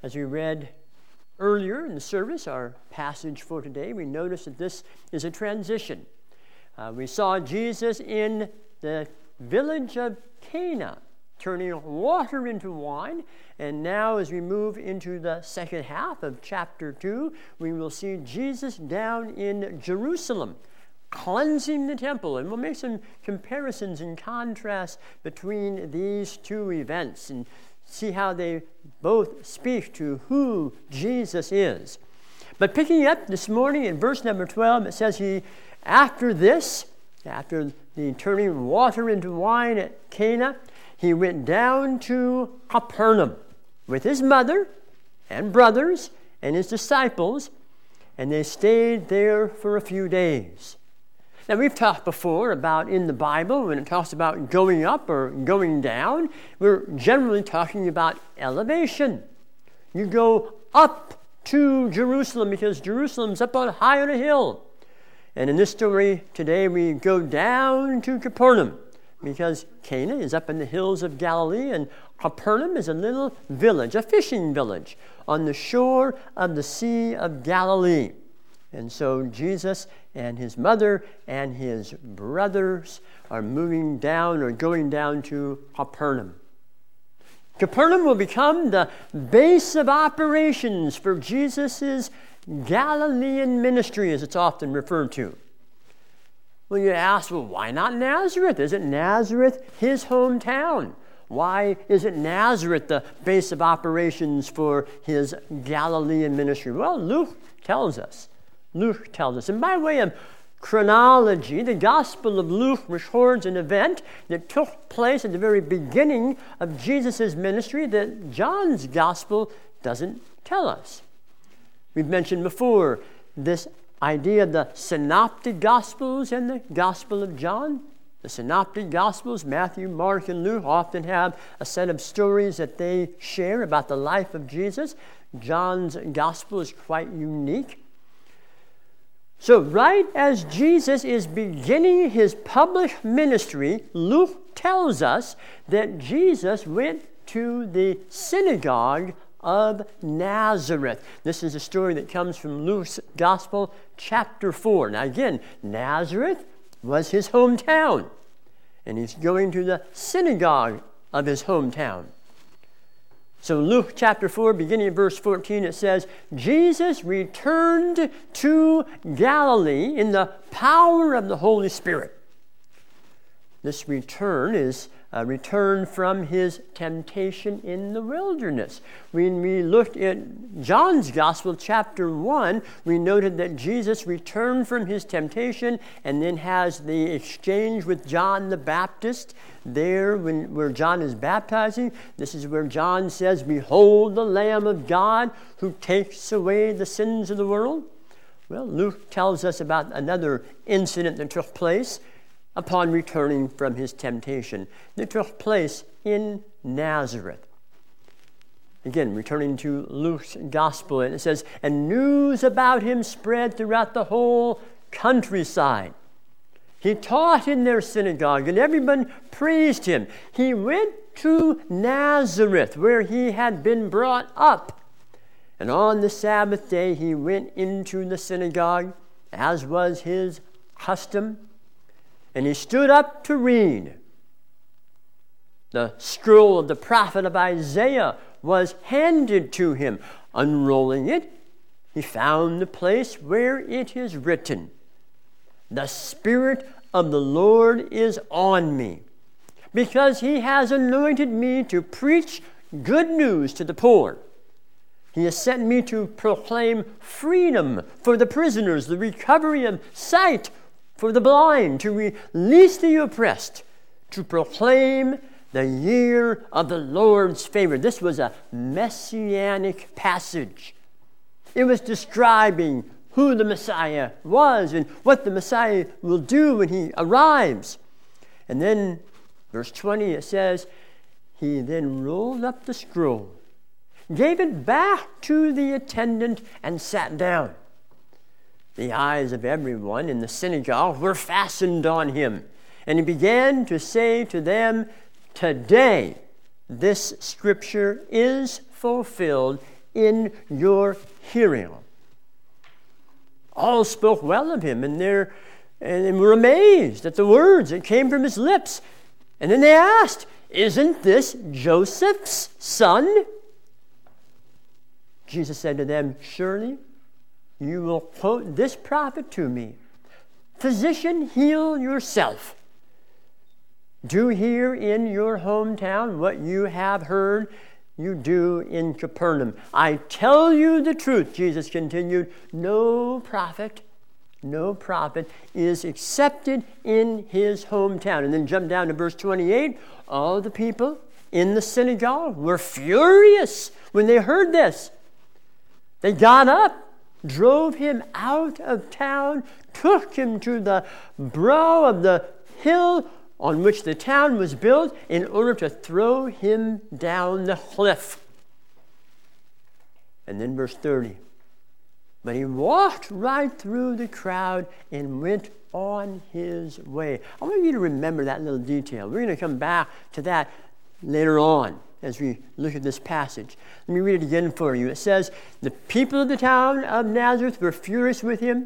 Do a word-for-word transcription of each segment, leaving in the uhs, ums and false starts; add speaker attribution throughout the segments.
Speaker 1: As we read earlier in the service, our passage for today, we notice that this is a transition. Uh, we saw Jesus in the village of Cana, turning water into wine. And now as we move into the second half of chapter two, we will see Jesus down in Jerusalem, cleansing the temple. And we'll make some comparisons and contrasts between these two events and see how they both speak to who Jesus is. But picking up this morning in verse number twelve, it says he, after this, after the turning water into wine at Cana, he went down to Capernaum with his mother and brothers and his disciples, and they stayed there for a few days. Now, we've talked before about in the Bible, when it talks about going up or going down, we're generally talking about elevation. You go up to Jerusalem because Jerusalem's up on high on a hill. And in this story today, we go down to Capernaum because Cana is up in the hills of Galilee, and Capernaum is a little village, a fishing village on the shore of the Sea of Galilee. And so Jesus and his mother and his brothers are moving down or going down to Capernaum. Capernaum will become the base of operations for Jesus' Galilean ministry, as it's often referred to. Well, you ask, well, why not Nazareth? Isn't Nazareth his hometown? Why isn't Nazareth the base of operations for his Galilean ministry? Well, Luke tells us. Luke tells us. And by way of chronology, the Gospel of Luke records an event that took place at the very beginning of Jesus' ministry that John's Gospel doesn't tell us. We've mentioned before this idea of the Synoptic Gospels and the Gospel of John. The Synoptic Gospels, Matthew, Mark, and Luke, often have a set of stories that they share about the life of Jesus. John's Gospel is quite unique. So right as Jesus is beginning his public ministry, Luke tells us that Jesus went to the synagogue of Nazareth. This is a story that comes from Luke's Gospel, chapter four. Now again, Nazareth was his hometown, and he's going to the synagogue of his hometown. So Luke chapter four, beginning in verse fourteen, it says, Jesus returned to Galilee in the power of the Holy Spirit. This return is a return from his temptation in the wilderness. When we looked at John's Gospel, chapter one, we noted that Jesus returned from his temptation and then has the exchange with John the Baptist there when, where John is baptizing. This is where John says, "Behold the Lamb of God who takes away the sins of the world." Well, Luke tells us about another incident that took place upon returning from his temptation that took place in Nazareth. Again, returning to Luke's Gospel, and it says, "And news about him spread throughout the whole countryside. He taught in their synagogue, and everyone praised him. He went to Nazareth, where he had been brought up. And on the Sabbath day he went into the synagogue, as was his custom. And he stood up to read. The scroll of the prophet of Isaiah was handed to him. Unrolling it, he found the place where it is written, 'The Spirit of the Lord is on me, because he has anointed me to preach good news to the poor. He has sent me to proclaim freedom for the prisoners, the recovery of sight for the blind, to release the oppressed, to proclaim the year of the Lord's favor.'" This was a messianic passage. It was describing who the Messiah was and what the Messiah will do when he arrives. And then, verse twenty, it says, he then rolled up the scroll, gave it back to the attendant, and sat down. The eyes of everyone in the synagogue were fastened on him, and he began to say to them, "Today this scripture is fulfilled in your hearing. All spoke well of him, and, and were amazed at the words that came from his lips. And then they asked, "Isn't this Joseph's son?" Jesus said to them, "Surely you will quote this prophet to me, 'Physician, heal yourself. Do here in your hometown what you have heard you do in Capernaum. I tell you the truth," Jesus continued, "no prophet, no prophet is accepted in his hometown." And then jump down to verse twenty-eight. All the people in the synagogue were furious when they heard this. They got up, drove him out of town, took him to the brow of the hill on which the town was built in order to throw him down the cliff. And then verse thirty. But he walked right through the crowd and went on his way. I want you to remember that little detail. We're going to come back to that later on as we look at this passage. Let me read it again for you. It says, the people of the town of Nazareth were furious with him.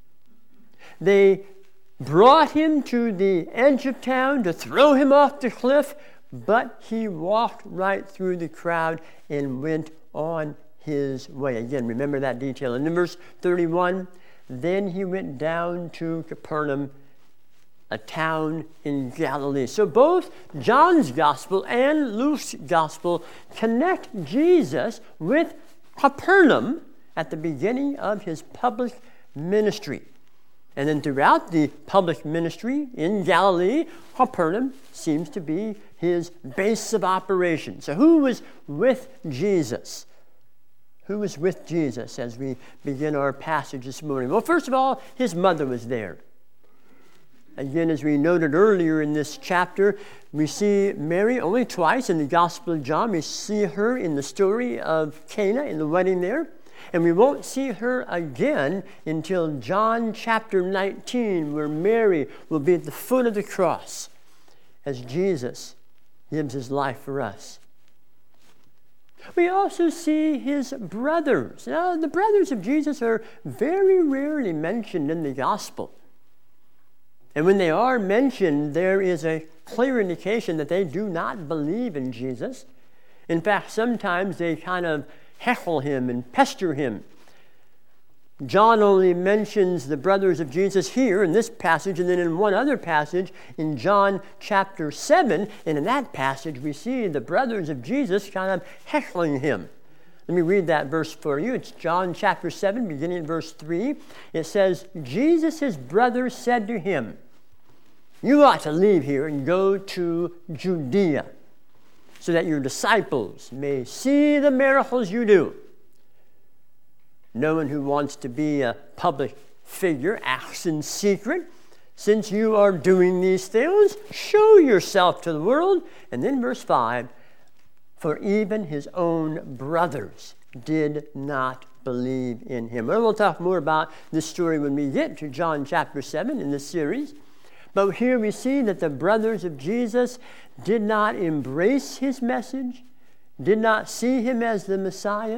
Speaker 1: They brought him to the edge of town to throw him off the cliff, but he walked right through the crowd and went on his way. Again, remember that detail. And in verse thirty-one, then he went down to Capernaum, a town in Galilee. So both John's gospel and Luke's gospel connect Jesus with Capernaum at the beginning of his public ministry. And then throughout the public ministry in Galilee, Capernaum seems to be his base of operation. So who was with Jesus? Who was with Jesus as we begin our passage this morning? Well, first of all, his mother was there. Again, as we noted earlier in this chapter, we see Mary only twice in the Gospel of John. We see her in the story of Cana, in the wedding there. And we won't see her again until John chapter nineteen, where Mary will be at the foot of the cross as Jesus gives his life for us. We also see his brothers. Now, the brothers of Jesus are very rarely mentioned in the gospel. And when they are mentioned, there is a clear indication that they do not believe in Jesus. In fact, sometimes they kind of heckle him and pester him. John only mentions the brothers of Jesus here in this passage, and then in one other passage in John chapter seven, and in that passage we see the brothers of Jesus kind of heckling him. Let me read that verse for you. It's John chapter seven, beginning in verse three. It says, Jesus, his brother, said to him, "You ought to leave here and go to Judea, so that your disciples may see the miracles you do. No one who wants to be a public figure acts in secret. Since you are doing these things, show yourself to the world." And then verse five, for even his own brothers did not believe in him. Well, we'll talk more about this story when we get to John chapter seven in this series. But here we see that the brothers of Jesus did not embrace his message, did not see him as the Messiah.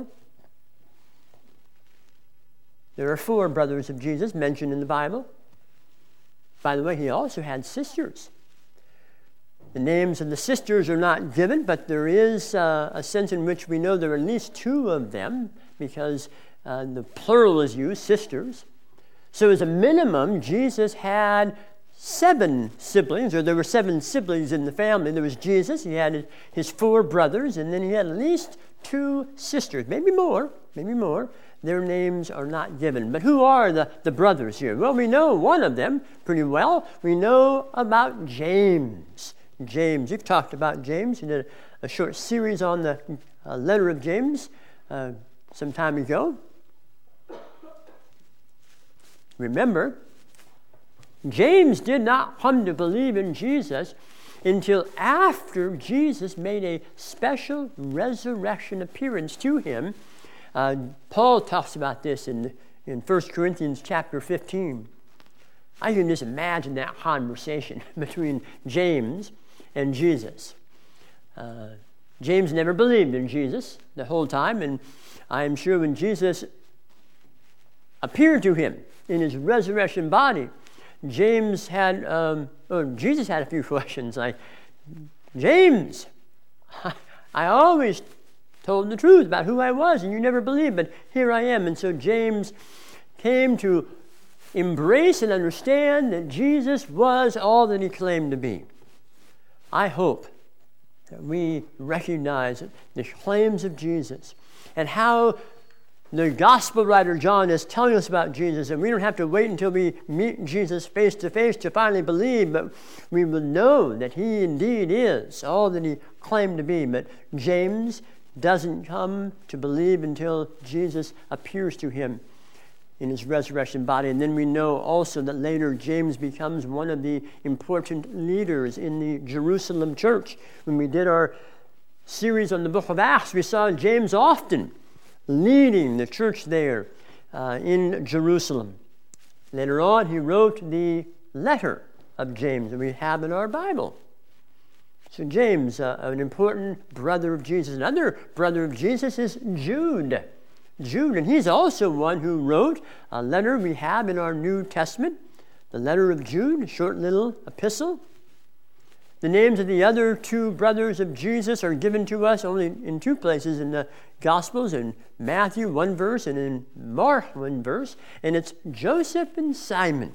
Speaker 1: There are four brothers of Jesus mentioned in the Bible. By the way, he also had sisters. The names of the sisters are not given, but there is uh, a sense in which we know there are at least two of them, because uh, the plural is used, sisters. So as a minimum, Jesus had seven siblings, or there were seven siblings in the family. There was Jesus, he had his four brothers, and then he had at least two sisters, maybe more, maybe more. Their names are not given. But who are the, the brothers here? Well, we know one of them pretty well. We know about James. James, you've talked about James. You did a, a short series on the uh, letter of James uh, some time ago. Remember, James did not come to believe in Jesus until after Jesus made a special resurrection appearance to him. Uh, Paul talks about this in, in First Corinthians chapter fifteen. I can just imagine that conversation between James and Jesus. Uh, James never believed in Jesus the whole time, and I am sure when Jesus appeared to him in his resurrection body, James had, um, oh, Jesus had a few questions like, James, I, I always told the truth about who I was, and you never believed, but here I am. And so James came to embrace and understand that Jesus was all that he claimed to be. I hope that we recognize the claims of Jesus and how the gospel writer John is telling us about Jesus, and we don't have to wait until we meet Jesus face to face to finally believe, but we will know that he indeed is all that he claimed to be. But James doesn't come to believe until Jesus appears to him in his resurrection body. And then we know also that later James becomes one of the important leaders in the Jerusalem church. When we did our series on the book of Acts, we saw James often leading the church there uh, in Jerusalem. Later on, he wrote the letter of James that we have in our Bible. So James, uh, an important brother of Jesus. Another brother of Jesus is Jude. Jude, and he's also one who wrote a letter we have in our New Testament, the letter of Jude, a short little epistle. The names of the other two brothers of Jesus are given to us only in two places in the Gospels, in Matthew, one verse, and in Mark, one verse, and it's Joseph and Simon.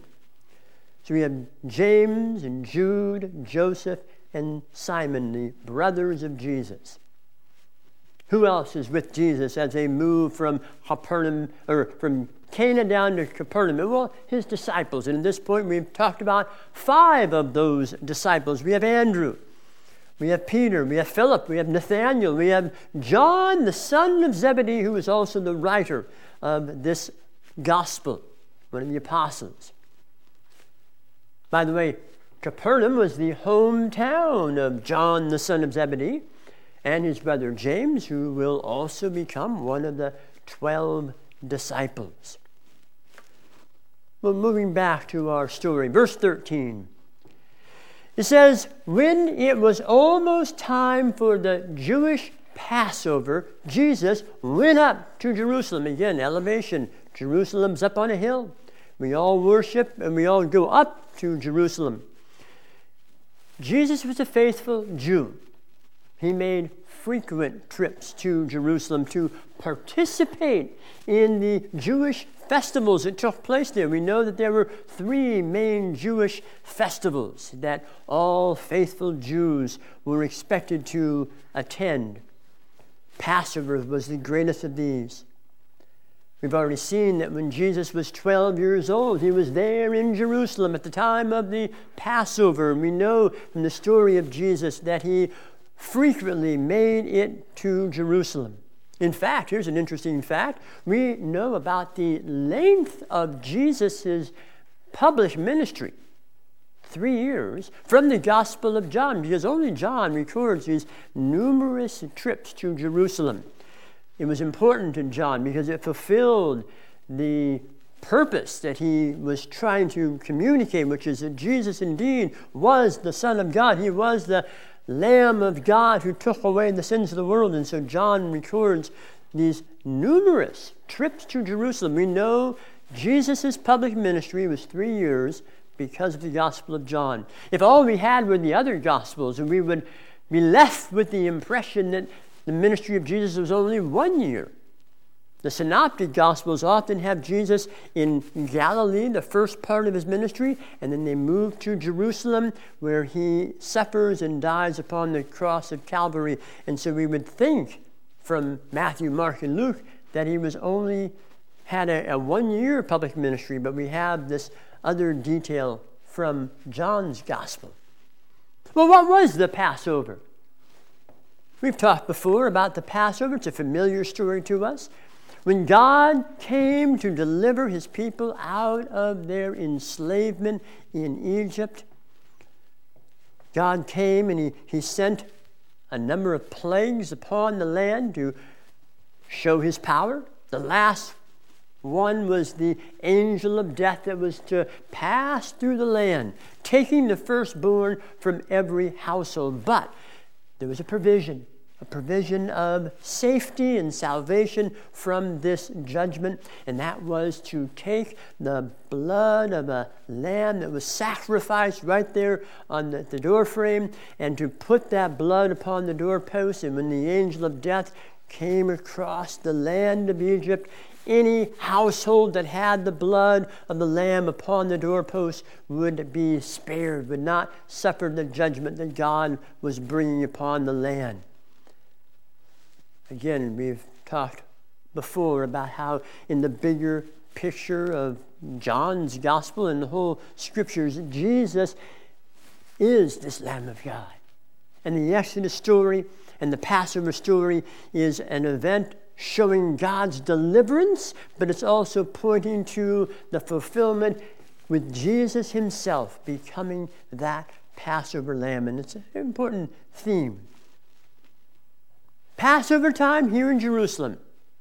Speaker 1: So we have James and Jude, Joseph and Simon, the brothers of Jesus. Who else is with Jesus as they move from Capernaum, or from Cana down to Capernaum? Well, his disciples. And at this point, we've talked about five of those disciples. We have Andrew, we have Peter, we have Philip, we have Nathanael, we have John, the son of Zebedee, who is also the writer of this gospel, one of the apostles. By the way, Capernaum was the hometown of John, the son of Zebedee, and his brother James, who will also become one of the twelve disciples. Well, moving back to our story, verse thirteen. It says, when it was almost time for the Jewish Passover, Jesus went up to Jerusalem. Again, elevation. Jerusalem's up on a hill. We all worship and we all go up to Jerusalem. Jesus was a faithful Jew. He made frequent trips to Jerusalem to participate in the Jewish festivals that took place there. We know that there were three main Jewish festivals that all faithful Jews were expected to attend. Passover was the greatest of these. We've already seen that when Jesus was twelve years old, he was there in Jerusalem at the time of the Passover. We know from the story of Jesus that he frequently made it to Jerusalem. In fact, here's an interesting fact. We know about the length of Jesus' published ministry, three years, from the Gospel of John, because only John records his numerous trips to Jerusalem. It was important to John because it fulfilled the purpose that he was trying to communicate, which is that Jesus indeed was the Son of God. He was the Lamb of God who took away the sins of the world. And so John records these numerous trips to Jerusalem. We know Jesus' public ministry was three years because of the Gospel of John. If all we had were the other Gospels, we would be left with the impression that the ministry of Jesus was only one year. The Synoptic Gospels often have Jesus in Galilee, the first part of his ministry, and then they move to Jerusalem where he suffers and dies upon the cross of Calvary. And so we would think from Matthew, Mark, and Luke that he was only had a, a one-year public ministry, but we have this other detail from John's Gospel. Well, what was the Passover? We've talked before about the Passover. It's a familiar story to us. When God came to deliver his people out of their enslavement in Egypt, God came and he, he sent a number of plagues upon the land to show his power. The last one was the angel of death that was to pass through the land, taking the firstborn from every household. But there was a provision. a provision of safety and salvation from this judgment, and that was to take the blood of a lamb that was sacrificed right there on the, the door frame, and to put that blood upon the doorpost. And when the angel of death came across the land of Egypt, any household that had the blood of the lamb upon the doorpost would be spared, would not suffer the judgment that God was bringing upon the land. Again, we've talked before about how in the bigger picture of John's gospel and the whole scriptures, Jesus is this Lamb of God. And the Exodus story and the Passover story is an event showing God's deliverance, but it's also pointing to the fulfillment with Jesus himself becoming that Passover lamb. And it's an important theme. Passover time here in Jerusalem.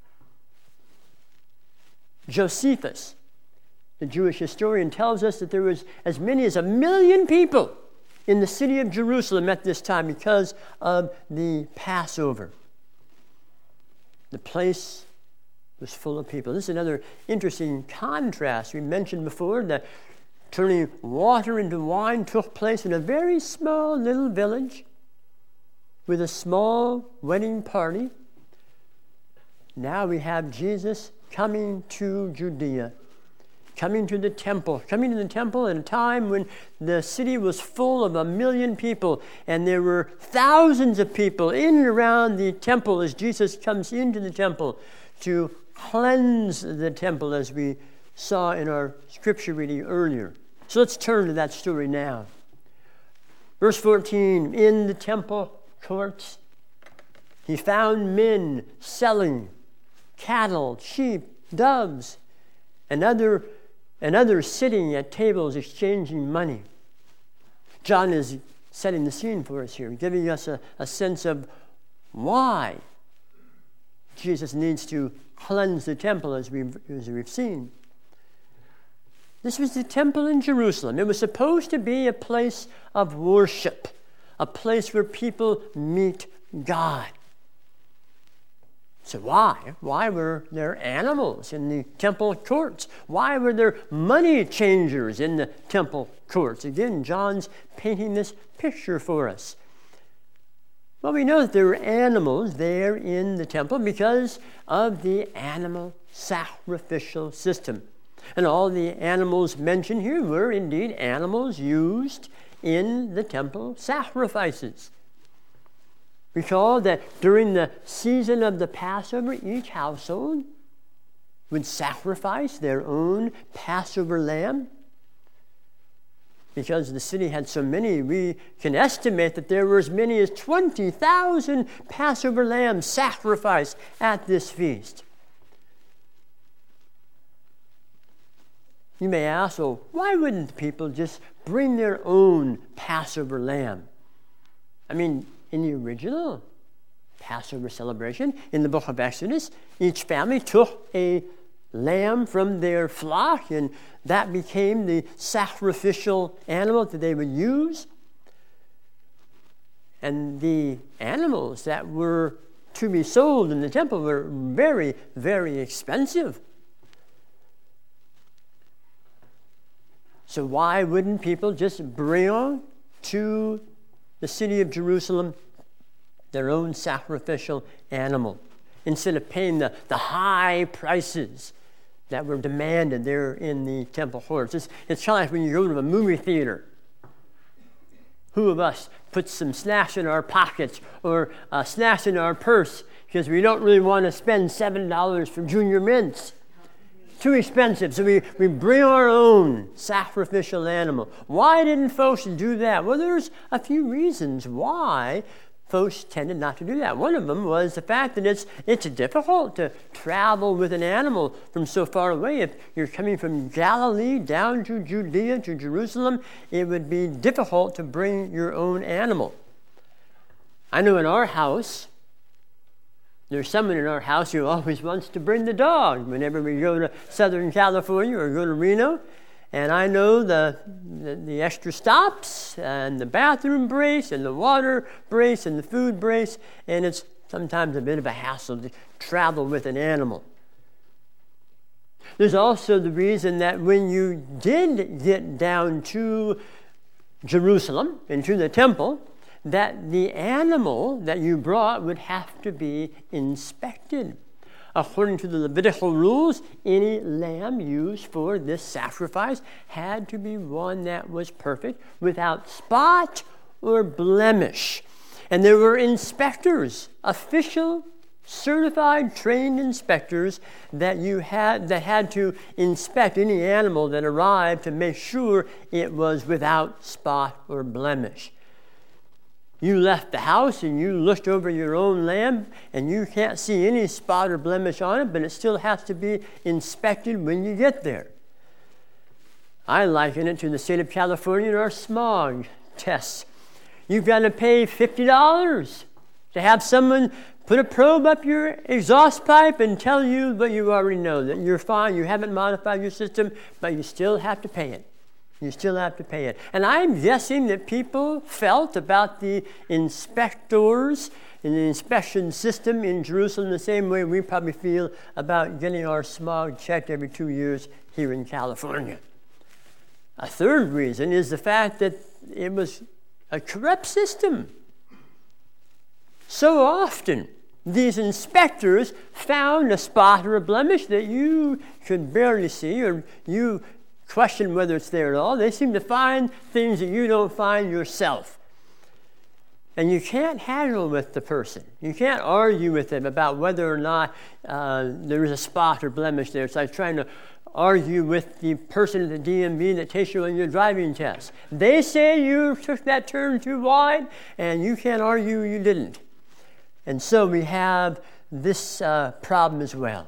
Speaker 1: Josephus, the Jewish historian, tells us that there was as many as a million people in the city of Jerusalem at this time because of the Passover. The place was full of people. This is another interesting contrast. We mentioned before that turning water into wine took place in a very small little village with a small wedding party. Now we have Jesus coming to Judea, coming to the temple, coming to the temple at a time when the city was full of a million people, and there were thousands of people in and around the temple as Jesus comes into the temple to cleanse the temple, as we saw in our scripture reading earlier. So let's turn to that story now. Verse fourteen, in the temple courts, he found men selling cattle, sheep, doves, and other and others sitting at tables exchanging money. John is setting the scene for us here, giving us a, a sense of why Jesus needs to cleanse the temple, as we've, as we've seen. This was the temple in Jerusalem. It was supposed to be a place of worship, a place where people meet God. So why? Why were there animals in the temple courts? Why were there money changers in the temple courts? Again, John's painting this picture for us. Well, we know that there were animals there in the temple because of the animal sacrificial system. And all the animals mentioned here were indeed animals used in the temple sacrifices. Recall that during the season of the Passover, each household would sacrifice their own Passover lamb. Because the city had so many, we can estimate that there were as many as twenty thousand Passover lambs sacrificed at this feast. You may ask, well, why wouldn't people just bring their own Passover lamb? I mean, in the original Passover celebration, in the book of Exodus, each family took a lamb from their flock, and that became the sacrificial animal that they would use. And the animals that were to be sold in the temple were very, very expensive. So why wouldn't people just bring to the city of Jerusalem their own sacrificial animal instead of paying the, the high prices that were demanded there in the temple courts? It's, it's kind of like when you go to a movie theater. Who of us puts some snacks in our pockets or uh, snacks in our purse because we don't really want to spend seven dollars for Junior Mints? Too expensive, so we, we bring our own sacrificial animal. Why didn't folks do that? Well, there's a few reasons why folks tended not to do that. One of them was the fact that it's it's difficult to travel with an animal from so far away. If you're coming from Galilee down to Judea to Jerusalem, it would be difficult to bring your own animal. I know in our house, there's someone in our house who always wants to bring the dog whenever we go to Southern California or go to Reno. And I know the, the, the extra stops and the bathroom brace and the water brace and the food brace, and it's sometimes a bit of a hassle to travel with an animal. There's also the reason that when you did get down to Jerusalem, into the temple, that the animal that you brought would have to be inspected. According to the Levitical rules, any lamb used for this sacrifice had to be one that was perfect, without spot or blemish. And there were inspectors, official, certified, trained inspectors that you had that had to inspect any animal that arrived to make sure it was without spot or blemish. You left the house and you looked over your own lamb and you can't see any spot or blemish on it, but it still has to be inspected when you get there. I liken it to the state of California and our smog tests. You've got to pay fifty dollars to have someone put a probe up your exhaust pipe and tell you what you already know, that you're fine, you haven't modified your system, but you still have to pay it. You still have to pay it. And I'm guessing that people felt about the inspectors and the inspection system in Jerusalem the same way we probably feel about getting our smog checked every two years here in California. A third reason is the fact that it was a corrupt system. So often, these inspectors found a spot or a blemish that you could barely see, or you question whether it's there at all. They seem to find things that you don't find yourself. And you can't haggle with the person. You can't argue with them about whether or not uh, there is a spot or blemish there. It's like trying to argue with the person at the D M V that takes you on your driving test. They say you took that turn too wide, and you can't argue you didn't. And so we have this uh, problem as well.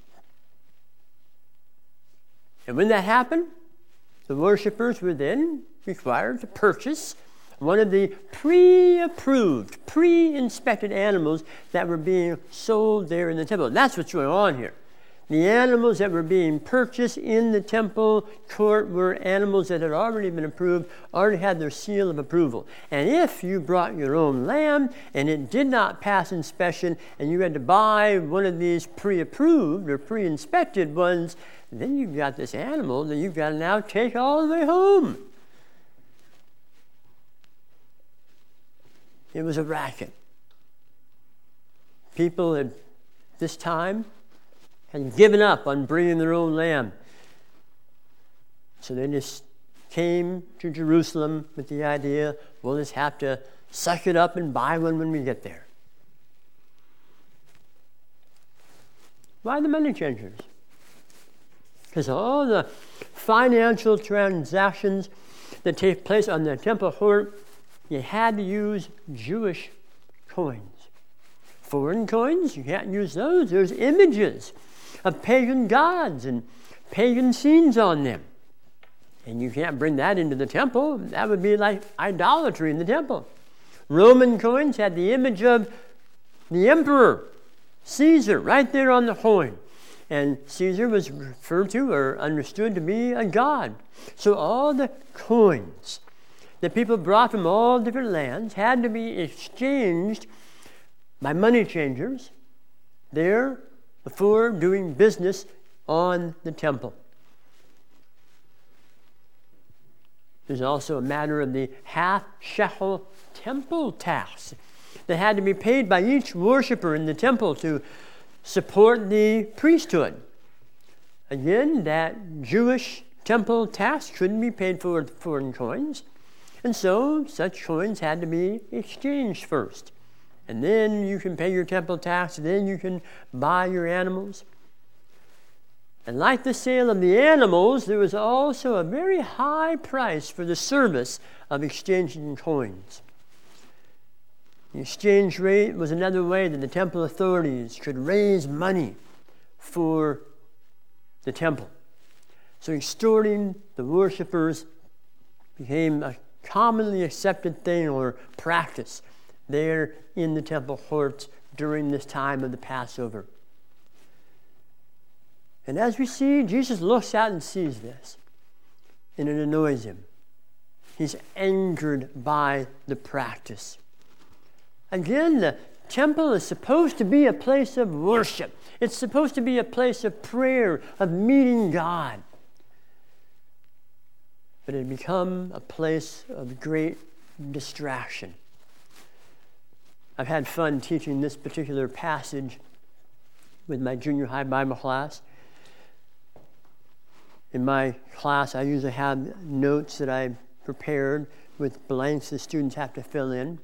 Speaker 1: And when that happened, the worshipers were then required to purchase one of the pre-approved, pre-inspected animals that were being sold there in the temple. And that's what's going on here. The animals that were being purchased in the temple court were animals that had already been approved, already had their seal of approval. And if you brought your own lamb and it did not pass inspection and you had to buy one of these pre-approved or pre-inspected ones, then you've got this animal that you've got to now take all the way home. It was a racket. People at this time had given up on bringing their own lamb. So they just came to Jerusalem with the idea, we'll just have to suck it up and buy one when we get there. Why the money changers? Because all the financial transactions that take place on the temple court, you had to use Jewish coins. Foreign coins, you can't use those. There's images of pagan gods and pagan scenes on them. And you can't bring that into the temple. That would be like idolatry in the temple. Roman coins had the image of the emperor, Caesar, right there on the coin. And Caesar was referred to or understood to be a god. So all the coins that people brought from all different lands had to be exchanged by money changers there before doing business on the temple. There's also a matter of the half shekel temple tax that had to be paid by each worshiper in the temple to support the priesthood. Again, that Jewish temple tax couldn't be paid for with foreign coins, and so such coins had to be exchanged first. And then you can pay your temple tax, then you can buy your animals. And like the sale of the animals, there was also a very high price for the service of exchanging coins. The exchange rate was another way that the temple authorities could raise money for the temple. So extorting the worshipers became a commonly accepted thing or practice there in the temple courts during this time of the Passover. And as we see, Jesus looks out and sees this. and it annoys him. He's angered by the practice. Again, the temple is supposed to be a place of worship. It's supposed to be a place of prayer, of meeting God. But it had become a place of great distraction. I've had fun teaching this particular passage with my junior high Bible class. In my class, I usually have notes that I prepared with blanks the students have to fill in.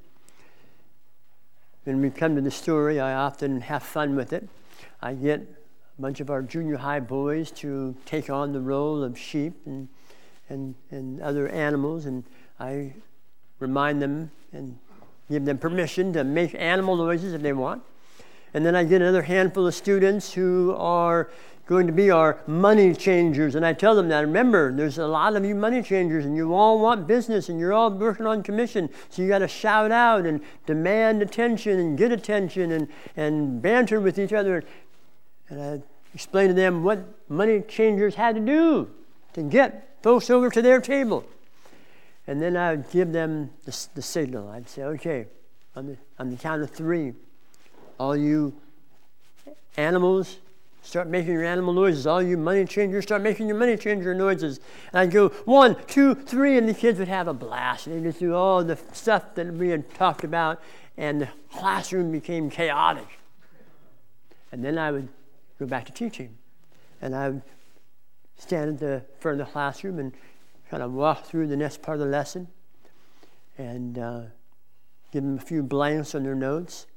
Speaker 1: When we come to the story, I often have fun with it. I get a bunch of our junior high boys to take on the role of sheep and and, and other animals, and I remind them and give them permission to make animal noises if they want. And then I get another handful of students who are going to be our money changers. And I tell them that, remember, there's a lot of you money changers and you all want business and you're all working on commission. So you got to shout out and demand attention and get attention and, and banter with each other. And I explain to them what money changers had to do to get folks over to their table. And then I would give them the, the signal. I'd say, okay, on the, on the count of three, all you animals, start making your animal noises. All you money changers, start making your money changer noises. And I'd go, one, two, three, and the kids would have a blast. And they'd just do all the stuff that we had talked about, and the classroom became chaotic. And then I would go back to teaching. And I would stand at the front of the classroom and kind of walk through the next part of the lesson and uh, give them a few blanks on their notes.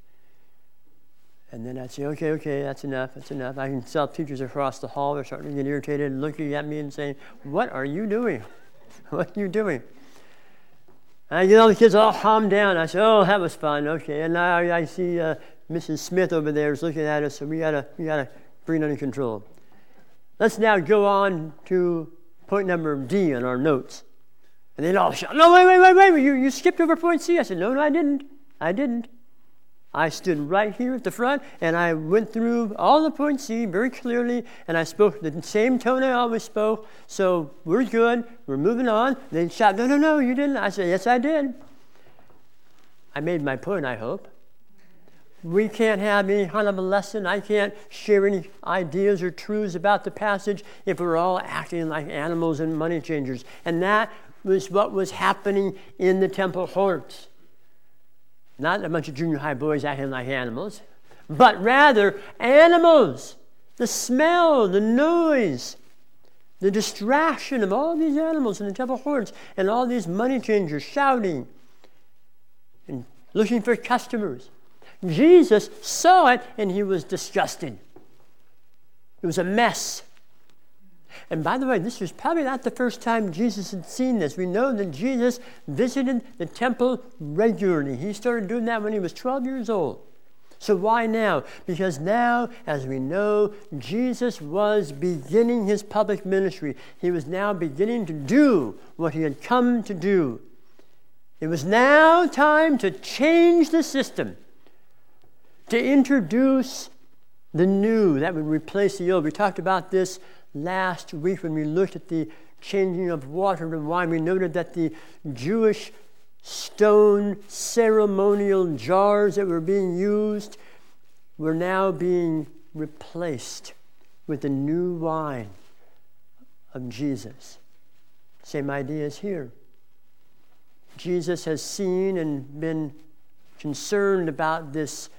Speaker 1: And then I'd say, okay, okay, that's enough, that's enough. I can tell teachers across the hall are starting to get irritated and looking at me and saying, what are you doing? What are you doing? And I get all the kids all calmed down. I say, oh, that was fun, okay. And now I see uh, Missus Smith over there is looking at us, so we gotta, we gotta bring it under control. Let's now go on to point number D on our notes. And they'd all shout, no, wait, wait, wait, wait, you, you skipped over point C. I said, no, no, I didn't. I didn't. I stood right here at the front, and I went through all the point C very clearly, and I spoke the same tone I always spoke, so we're good, we're moving on. They'd shout, no, no, no, you didn't. I said, yes, I did. I made my point, I hope. We can't have any kind of a lesson. I can't share any ideas or truths about the passage if we're all acting like animals and money changers. And that was what was happening in the temple courts. Not a bunch of junior high boys acting like animals, but rather animals. The smell, the noise, the distraction of all these animals in the temple courts and all these money changers shouting and looking for customers. Jesus saw it and he was disgusted. It was a mess. And by the way, this was probably not the first time Jesus had seen this. We know that Jesus visited the temple regularly. He started doing that when he was twelve years old. So why now? Because now, as we know, Jesus was beginning his public ministry. He was now beginning to do what he had come to do. It was now time to change the system, to introduce the new that would replace the old. We talked about this last week when we looked at the changing of water to wine. We noted that the Jewish stone ceremonial jars that were being used were now being replaced with the new wine of Jesus. Same idea is here. Jesus has seen and been concerned about this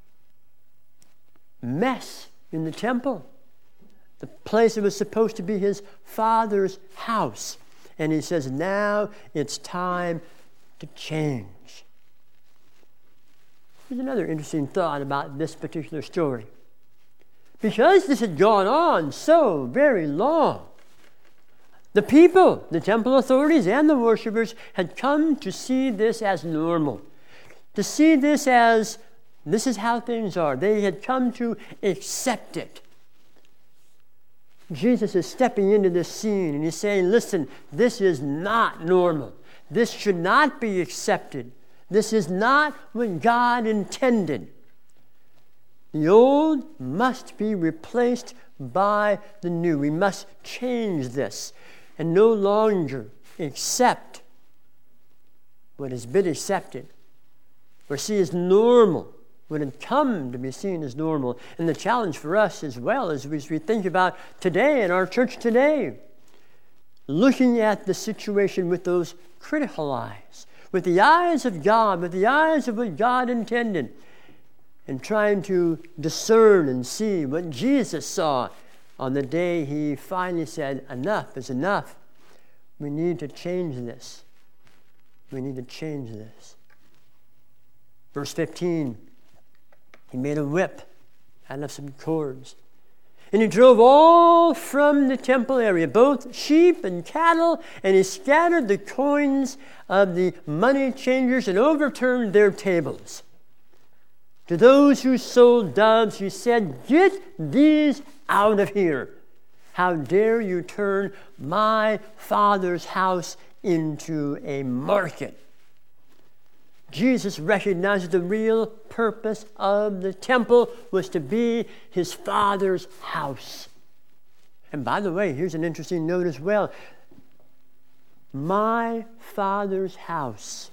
Speaker 1: mess in the temple, the place that was supposed to be his Father's house. And he says, now it's time to change. There's another interesting thought about this particular story. Because this had gone on so very long, the people, the temple authorities and the worshipers had come to see this as normal, to see this as this is how things are. They had come to accept it. Jesus is stepping into this scene and he's saying, listen, this is not normal. This should not be accepted. This is not what God intended. The old must be replaced by the new. We must change this. and no longer accept what has been accepted or see as normal what had come to be seen as normal. And the challenge for us as well as we think about today in our church today, looking at the situation with those critical eyes, with the eyes of God, with the eyes of what God intended, and trying to discern and see what Jesus saw on the day he finally said, enough is enough. We need to change this. We need to change this. Verse fifteen, he made a whip out of some cords. And he drove all from the temple area, both sheep and cattle, and he scattered the coins of the money changers and overturned their tables. To those who sold doves, he said, get these out of here. How dare you turn my Father's house into a market? Jesus recognized the real purpose of the temple was to be his Father's house. And by the way, here's an interesting note as well. My Father's house.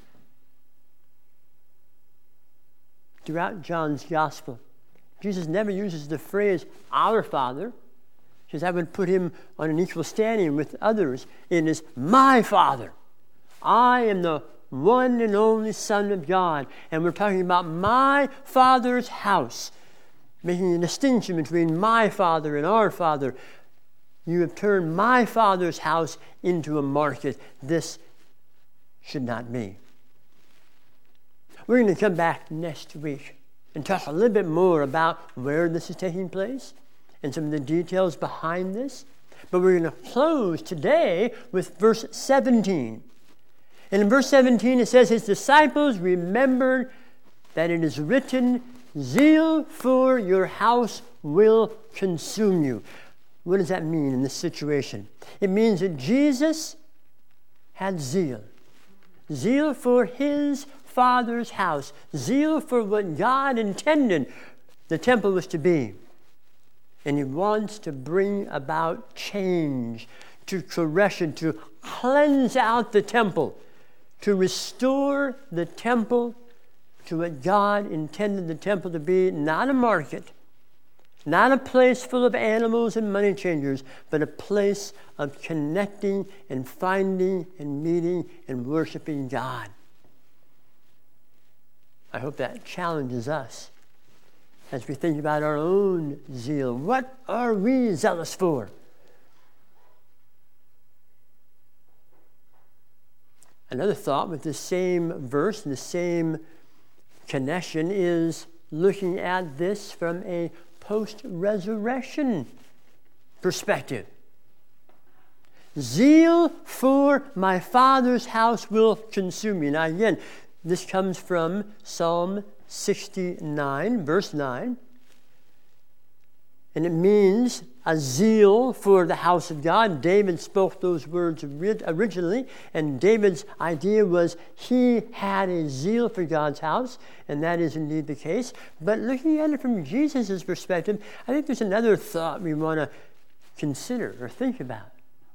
Speaker 1: Throughout John's Gospel, Jesus never uses the phrase, our Father, because that would put him on an equal standing with others. It is my Father. I am the one and only Son of God. And we're talking about my Father's house, making a distinction between my Father and our Father. You have turned my Father's house into a market. This should not be. We're going to come back next week and talk a little bit more about where this is taking place and some of the details behind this. But we're going to close today with verse seventeen. And in verse seventeen it says, his disciples remembered that it is written, zeal for your house will consume you. What does that mean in this situation? It means that Jesus had zeal. Zeal for his Father's house. Zeal for what God intended the temple was to be. And he wants to bring about change, to correction, to cleanse out the temple, to restore the temple to what God intended the temple to be, not a market, not a place full of animals and money changers, but a place of connecting and finding and meeting and worshiping God. I hope that challenges us as we think about our own zeal. What are we zealous for? Another thought with the same verse, the same connection, is looking at this from a post-resurrection perspective. Zeal for my Father's house will consume me. Now again, this comes from Psalm sixty-nine, verse nine. And it means a zeal for the house of God. David spoke those words originally, and David's idea was he had a zeal for God's house, and that is indeed the case. But looking at it from Jesus' perspective, I think there's another thought we want to consider or think about.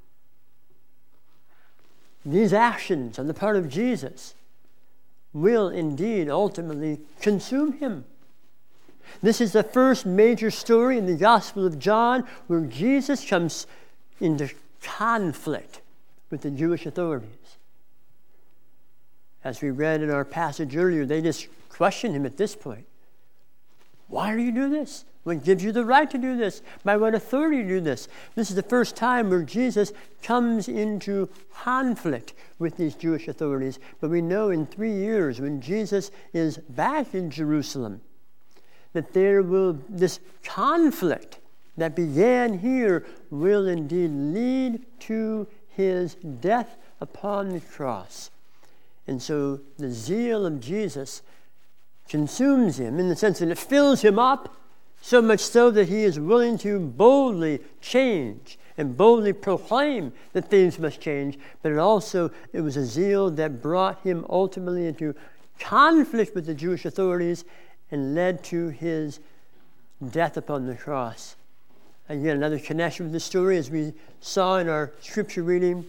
Speaker 1: These actions on the part of Jesus will indeed ultimately consume him. This is the first major story in the Gospel of John where Jesus comes into conflict with the Jewish authorities. As we read in our passage earlier, they just question him at this point. Why do you do this? What gives you the right to do this? By what authority do you do this? This is the first time where Jesus comes into conflict with these Jewish authorities. But we know in three years, when Jesus is back in Jerusalem, that there will, this conflict that began here will indeed lead to his death upon the cross. And so the zeal of Jesus consumes him in the sense that it fills him up, so much so that he is willing to boldly change and boldly proclaim that things must change. But it also, it was a zeal that brought him ultimately into conflict with the Jewish authorities and led to his death upon the cross Again, another connection with the story, as we saw in our scripture reading,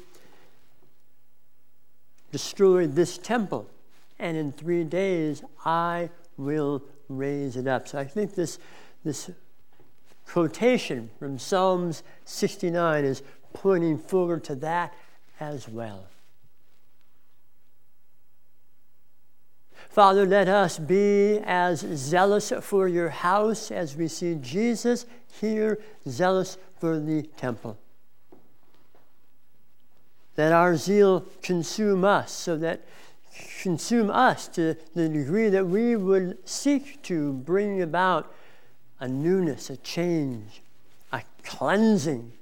Speaker 1: destroy this temple, and in three days I will raise it up. So I think this, this quotation from Psalms sixty-nine is pointing forward to that as well. Father, let us be as zealous for your house as we see Jesus here zealous for the temple. Let our zeal consume us, so that consume us to the degree that we would seek to bring about a newness, a change, a cleansing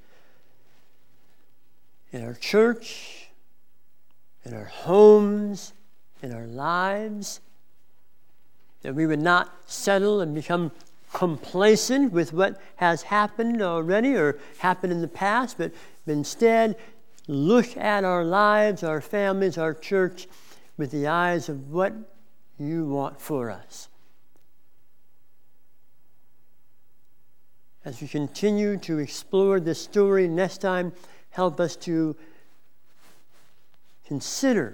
Speaker 1: in our church, in our homes, in our lives, that we would not settle and become complacent with what has happened already or happened in the past, but instead look at our lives, our families, our church with the eyes of what you want for us. As we continue to explore this story next time, help us to consider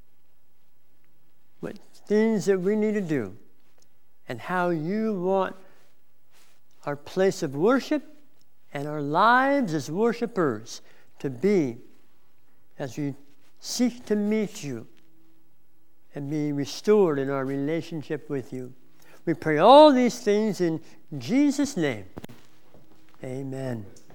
Speaker 1: what things that we need to do and how you want our place of worship and our lives as worshipers to be as we seek to meet you and be restored in our relationship with you. We pray all these things in Jesus' name. Amen.